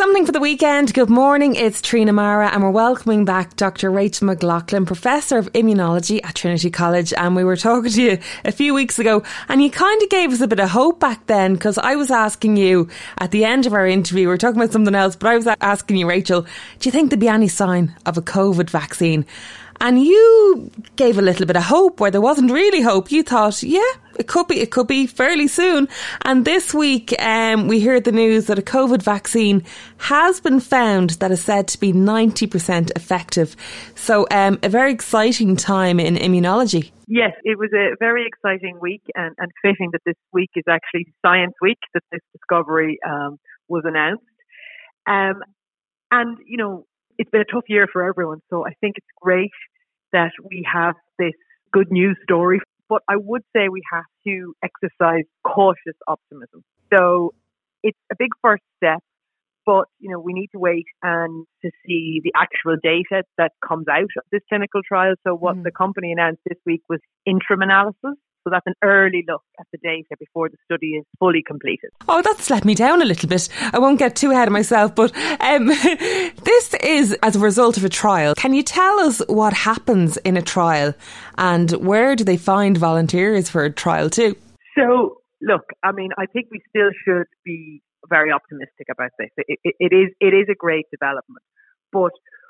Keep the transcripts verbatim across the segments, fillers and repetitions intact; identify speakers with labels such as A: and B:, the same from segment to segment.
A: Something for the weekend. Good morning, it's Trina Mara and we're welcoming back Doctor Rachel McLaughlin, Professor of Immunology at Trinity College. And we were talking to you a few weeks ago and you kind of gave us a bit of hope back then, because I was asking you at the end of our interview, we were talking about something else, but I was asking you, Rachel, do you think there'd be any sign of a COVID vaccine? And you gave a little bit of hope where there wasn't really hope. You thought, yeah, it could be, it could be fairly soon. And this week, um, we heard the news that a COVID vaccine has been found that is said to be ninety percent effective. So, um, a very exciting time in immunology.
B: Yes, it was a very exciting week, and, and fitting that this week is actually Science Week, that this discovery um, was announced. Um, and, you know, it's been a tough year for everyone, so I think it's great that we have this good news story. But I would say we have to exercise cautious optimism. So it's a big first step, but you know we need to wait and to see the actual data that comes out of this clinical trial. So what mm. the company announced this week was interim analysis. So that's an early look at the data before the study is fully completed.
A: Oh, that's let me down a little bit. I won't get too ahead of myself, but um, this is as a result of a trial. Can you tell us what happens in a trial and where do they find volunteers for a trial too?
B: So, look, I mean, I think we still should be very optimistic about this. It, it, it is it is a great development, but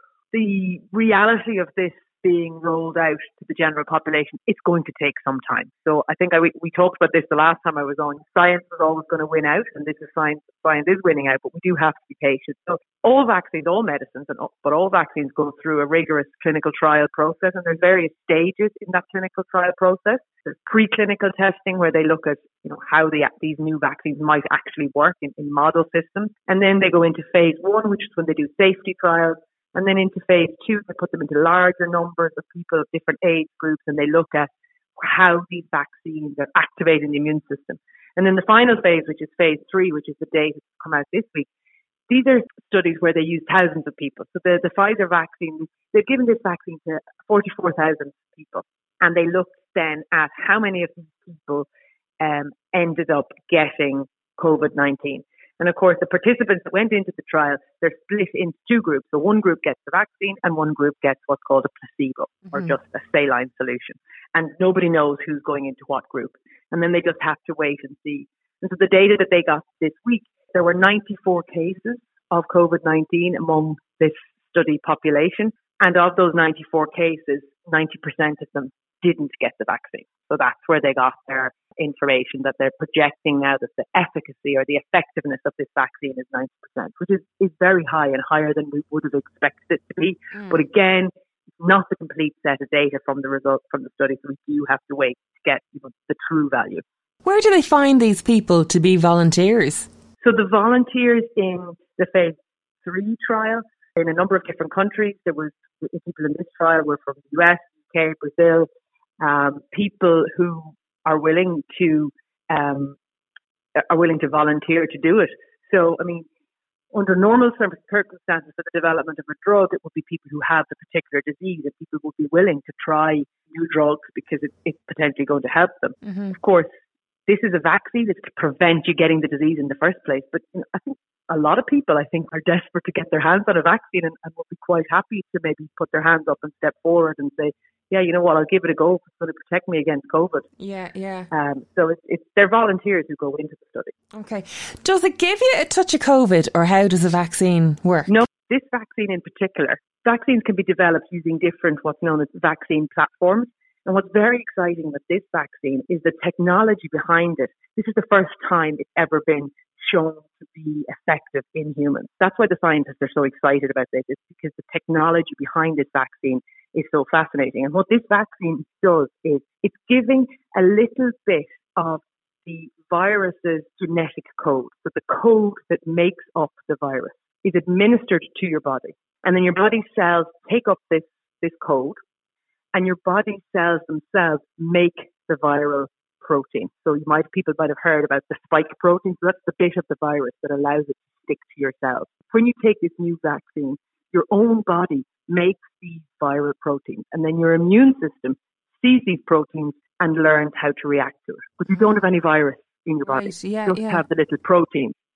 B: the reality of this being rolled out to the general population, it's going to take some time. So I think I, we, we talked about this the last time I was on. Science was always going to win out, and this is science. Science is winning out, but we do have to be patient. So all vaccines, all medicines, and all, but all vaccines go through a rigorous clinical trial process, and there's various stages in that clinical trial process. There's preclinical testing where they look at, you know, how the, these new vaccines might actually work in, in model systems, and then they go into phase one, which is when they do safety trials. And then into phase two, they put them into larger numbers of people of different age groups, and they look at how these vaccines are activating the immune system. And then the final phase, which is phase three, which is the data that's come out this week, these are studies where they use thousands of people. So the, the Pfizer vaccine, they've given this vaccine to forty-four thousand people, and they looked then at how many of these people um, ended up getting COVID nineteen. And of course, the participants that went into the trial, they're split into two groups. So one group gets the vaccine and one group gets what's called a placebo, mm-hmm. or just a saline solution. And nobody knows who's going into what group. And then they just have to wait and see. And so the data that they got this week, there were ninety-four cases of COVID nineteen among this study population. And of those ninety-four cases, ninety percent of them didn't get the vaccine. So that's where they got their information that they're projecting now that the efficacy or the effectiveness of this vaccine is ninety percent, which is, is very high and higher than we would have expected it to be. Mm. But again, not the complete set of data from the results from the study, so we do have to wait to get, you know, the true value.
A: Where do they find these people to be volunteers?
B: So the volunteers in the phase three trial in a number of different countries. There was people in this trial were from the U S, U K, Brazil, um, people who are willing to um, are willing to volunteer to do it. So, I mean, under normal circumstances for the development of a drug, it would be people who have the particular disease, and people would be willing to try new drugs because it, it's potentially going to help them. Mm-hmm. Of course, this is a vaccine. It's to prevent you getting the disease in the first place. But you know, I think a lot of people, I think, are desperate to get their hands on a vaccine and, and will be quite happy to maybe put their hands up and step forward and say, yeah, you know what, I'll give it a go. It's going to protect me against COVID.
A: Yeah, yeah.
B: Um, so it's, it's they're volunteers who go into the study.
A: Okay. Does it give you a touch of COVID, or how does a vaccine work?
B: No, this vaccine in particular, vaccines can be developed using different what's known as vaccine platforms. And what's very exciting with this vaccine is the technology behind it. This is the first time it's ever been shown to be effective in humans. That's why the scientists are so excited about this. It's because the technology behind this vaccine is so fascinating. And what this vaccine does is it's giving a little bit of the virus's genetic code. So the code that makes up the virus is administered to your body. And then your body cells take up this, this code, and your body cells themselves make the viral protein. So you might, people might have heard about the spike protein. So that's the bit of the virus that allows it to stick to your cells. When you take this new vaccine, your own body makes these viral proteins, and then your immune system sees these proteins and learns how to react to it. But you don't have any virus in your body.
A: Right, yeah,
B: you just
A: yeah.
B: have the little protein.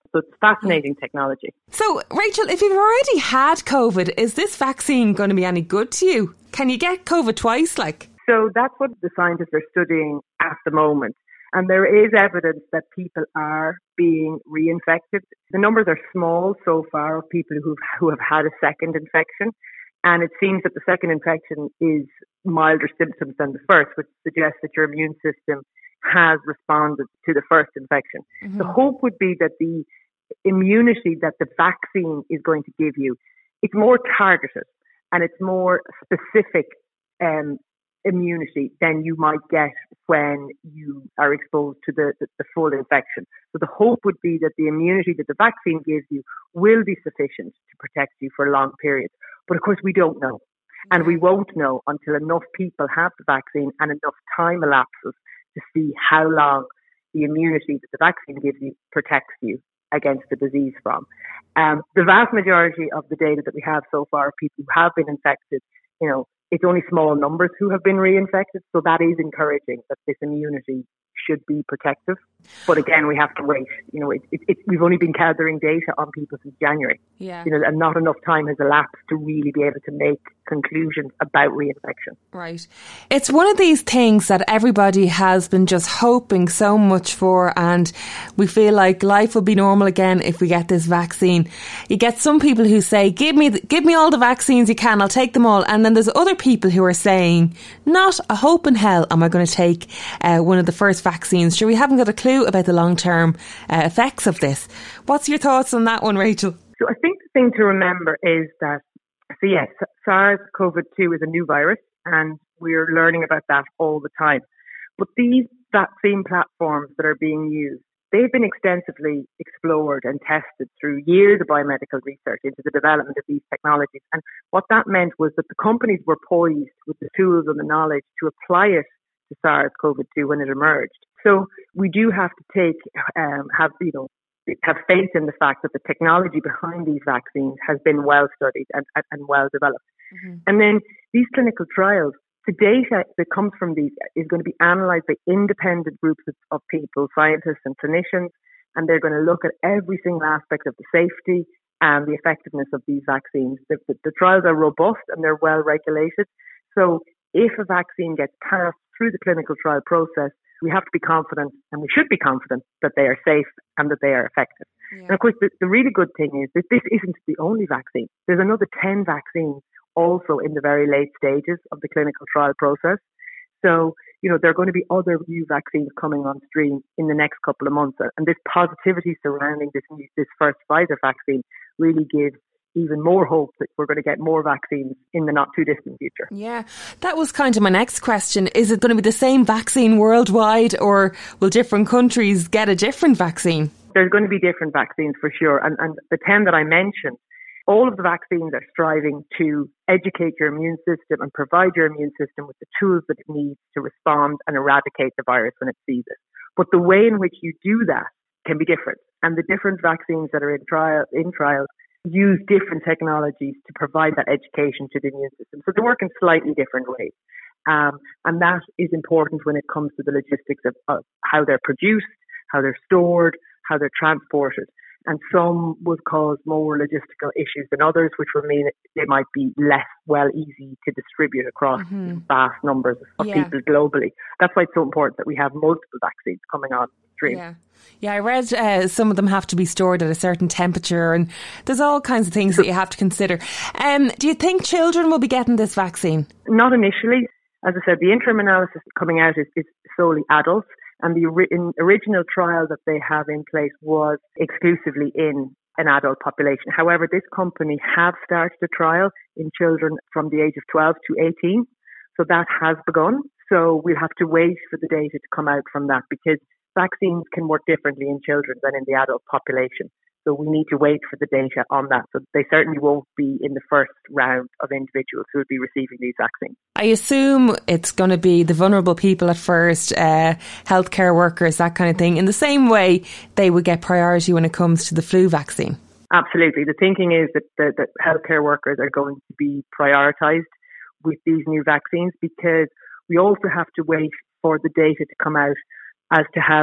B: So it's fascinating technology.
A: So, Rachel, if you've already had COVID, is this vaccine going to be any good to you? Can you get COVID twice, like?
B: So that's what the scientists are studying at the moment. And there is evidence that people are being reinfected. The numbers are small so far of people who've, who have had a second infection. And it seems that the second infection is milder symptoms than the first, which suggests that your immune system has responded to the first infection. Mm-hmm. The hope would be that the immunity that the vaccine is going to give you, it's more targeted and it's more specific um, immunity than you might get when you are exposed to the, the, the full infection. So the hope would be that the immunity that the vaccine gives you will be sufficient to protect you for long periods. But of course, we don't know. And we won't know until enough people have the vaccine and enough time elapses to see how long the immunity that the vaccine gives you protects you against the disease from. Um, the vast majority of the data that we have so far of people who have been infected, you know, it's only small numbers who have been reinfected. So that is encouraging that this immunity should be protective. But again, we have to wait. You know, it, it, it, we've only been gathering data on people since January.
A: Yeah.
B: You know, and not enough time has elapsed to really be able to make conclusions about reinfection.
A: Right. It's one of these things that everybody has been just hoping so much for, and we feel like life will be normal again if we get this vaccine. You get some people who say, give me, give me all the vaccines you can, I'll take them all. And then there's other people who are saying, not a hope in hell am I going to take uh, one of the first vaccines. Sure, we haven't got a clue about the long-term uh, effects of this. What's your thoughts on that one, Rachel?
B: So I think the thing to remember is that, so yes, SARS-CoV two is a new virus and we're learning about that all the time. But these vaccine platforms that are being used, they've been extensively explored and tested through years of biomedical research into the development of these technologies. And what that meant was that the companies were poised with the tools and the knowledge to apply it to SARS-CoV two when it emerged. So we do have to take, um, have, you know, have faith in the fact that the technology behind these vaccines has been well studied and, and, and well developed. Mm-hmm. And then these clinical trials, the data that comes from these is going to be analysed by independent groups of, of people, scientists and clinicians, and they're going to look at every single aspect of the safety and the effectiveness of these vaccines. The, the, the trials are robust and they're well regulated. So if a vaccine gets passed through the clinical trial process, we have to be confident, and we should be confident, that they are safe and that they are effective. Yeah. And of course, the, the really good thing is that this isn't the only vaccine. There's another ten vaccines also in the very late stages of the clinical trial process. So, you know, there are going to be other new vaccines coming on stream in the next couple of months. And this positivity surrounding this new, this first Pfizer vaccine really gives even more hope that we're going to get more vaccines in the not too distant future.
A: Yeah, that was kind of my next question. Is it going to be the same vaccine worldwide, or will different countries get a different vaccine?
B: There's going to be different vaccines for sure. And, and the ten that I mentioned, all of the vaccines are striving to educate your immune system and provide your immune system with the tools that it needs to respond and eradicate the virus when it sees it. But the way in which you do that can be different. And the different vaccines that are in trial, in trials use different technologies to provide that education to the immune system. So they work in slightly different ways. Um, and that is important when it comes to the logistics of, of how they're produced, how they're stored, how they're transported. And some would cause more logistical issues than others, which would mean they might be less well easy to distribute across mm-hmm. vast numbers of yeah. people globally. That's why it's so important that we have multiple vaccines coming on stream.
A: Yeah. Yeah, I read uh, some of them have to be stored at a certain temperature, and there's all kinds of things that you have to consider. Um, do you think children will be getting this vaccine?
B: Not initially. As I said, the interim analysis coming out is, is solely adults, and the ori- original trial that they have in place was exclusively in an adult population. However, this company have started a trial in children from the age of twelve to eighteen, so that has begun. So we'll have to wait for the data to come out from that, because vaccines can work differently in children than in the adult population. So we need to wait for the data on that. So they certainly won't be in the first round of individuals who will be receiving these vaccines.
A: I assume it's going to be the vulnerable people at first, uh, healthcare workers, that kind of thing. In the same way, they would get priority when it comes to the flu vaccine.
B: Absolutely. The thinking is that the that healthcare workers are going to be prioritised with these new vaccines, because we also have to wait for the data to come out as to how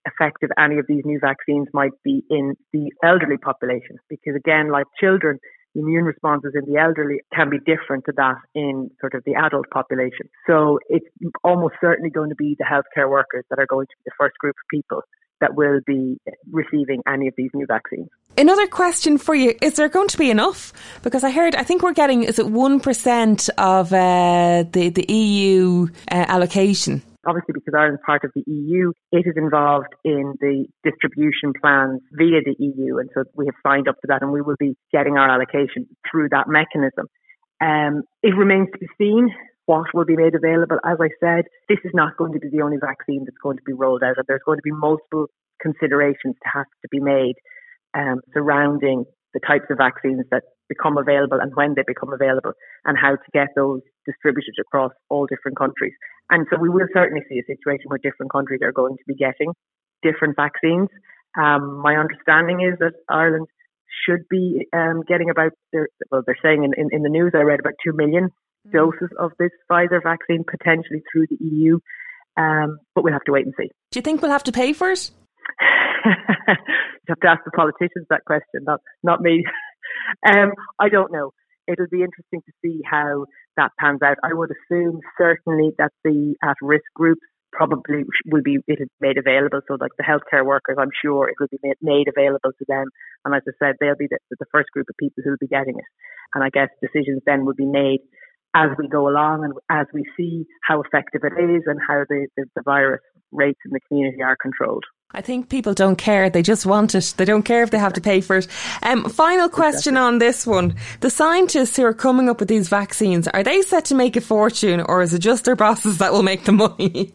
B: effective any of these new vaccines might be in the elderly population. Because again, like children, the immune responses in the elderly can be different to that in sort of the adult population. So it's almost certainly going to be the healthcare workers that are going to be the first group of people that will be receiving any of these new vaccines.
A: Another question for you, is there going to be enough? Because I heard, I think we're getting, is it one percent of uh, the, the E U uh, allocation?
B: Obviously, because Ireland's part of the E U, it is involved in the distribution plans via the E U. And so we have signed up to that and we will be getting our allocation through that mechanism. Um, it remains to be seen what will be made available. As I said, this is not going to be the only vaccine that's going to be rolled out. There's going to be multiple considerations to have to be made um, surrounding the types of vaccines that become available and when they become available and how to get those distributed across all different countries. And so we will certainly see a situation where different countries are going to be getting different vaccines. Um, my understanding is that Ireland should be um, getting about, their, well, they're saying in, in, in the news, I read about two million doses of this Pfizer vaccine potentially through the E U. Um, but we'll have to wait and see.
A: Do you think we'll have to pay for it?
B: You have to ask the politicians that question, not not me. um, I don't know. It'll be interesting to see how that pans out. I would assume certainly that the at-risk groups probably will be it is made available. So like the healthcare workers, I'm sure it will be made, made available to them. And as I said, they'll be the, the first group of people who will be getting it. And I guess decisions then will be made as we go along and as we see how effective it is and how the, the, the virus rates in the community are controlled.
A: I think people don't care. They just want it. They don't care if they have to pay for it. Um, final question on this one. The scientists who are coming up with these vaccines, are they set to make a fortune or is it just their bosses that will make the money?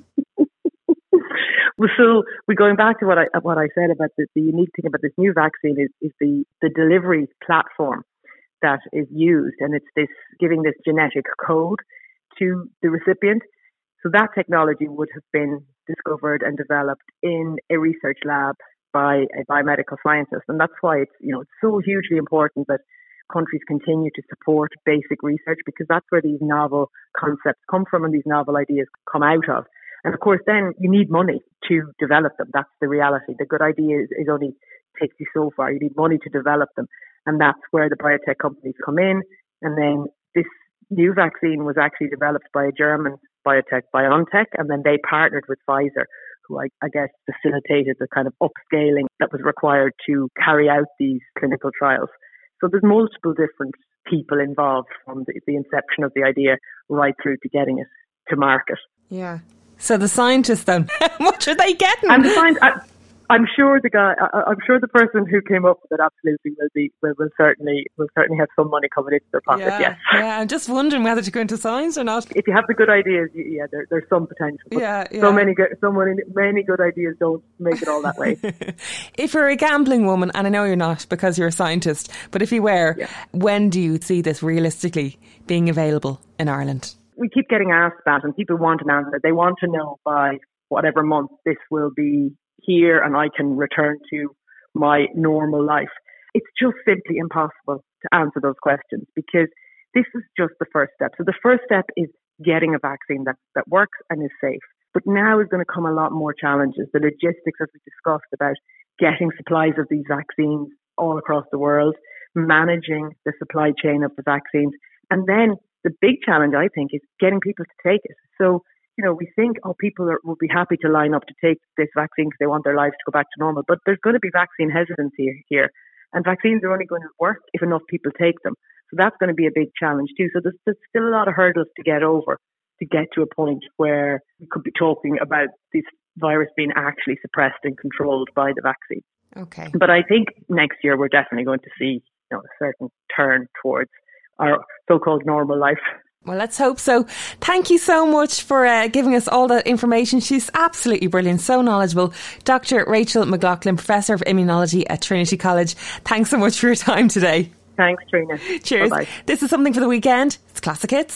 B: Well, so we're going back to what I what I said about the, the unique thing about this new vaccine is, is the, the delivery platform that is used, and it's this giving this genetic code to the recipient. So that technology would have been discovered and developed in a research lab by a biomedical scientist, and that's why it's you know it's so hugely important that countries continue to support basic research, because that's where these novel concepts come from and these novel ideas come out of. And of course, then you need money to develop them. That's the reality. The good idea is, is only takes you so far. You need money to develop them. And that's where the biotech companies come in. And then this new vaccine was actually developed by a German biotech, BioNTech, and then they partnered with Pfizer, who I, I guess facilitated the kind of upscaling that was required to carry out these clinical trials. So there's multiple different people involved from the, the inception of the idea right through to getting it to market.
A: Yeah. So the scientists then, how much are they getting?
B: And the science, I, I'm sure the guy, I, I'm sure the person who came up with it absolutely will be, will, will certainly, will certainly have some money coming into their pocket.
A: Yeah,
B: yes.
A: Yeah. I'm just wondering whether to go into science or not.
B: If you have the good ideas, yeah, there, there's some potential. But
A: yeah, yeah.
B: So many good, so many, many good ideas don't make it all that way.
A: If you're a gambling woman, and I know you're not because you're a scientist, but if you were, yeah. when do you see this realistically being available in Ireland?
B: We keep getting asked that, and people want an answer. They want to know by whatever month this will be here and I can return to my normal life. It's just simply impossible to answer those questions because this is just the first step. So the first step is getting a vaccine that, that works and is safe. But now is going to come a lot more challenges. The logistics, as we discussed, about getting supplies of these vaccines all across the world, managing the supply chain of the vaccines, and then the big challenge, I think, is getting people to take it. So, you know, we think, oh, people are, will be happy to line up to take this vaccine because they want their lives to go back to normal. But there's going to be vaccine hesitancy here. And vaccines are only going to work if enough people take them. So that's going to be a big challenge too. So there's, there's still a lot of hurdles to get over to get to a point where we could be talking about this virus being actually suppressed and controlled by the vaccine.
A: Okay.
B: But I think next year we're definitely going to see, you know, a certain turn towards our so-called normal life.
A: Well, let's hope so. Thank you so much for uh, giving us all that information. She's absolutely brilliant, so knowledgeable. Doctor Rachel McLaughlin, Professor of Immunology at Trinity College. Thanks so much for your time today.
B: Thanks, Trina.
A: Cheers.
B: Bye-bye.
A: This is Something for the Weekend. It's Classic Hits.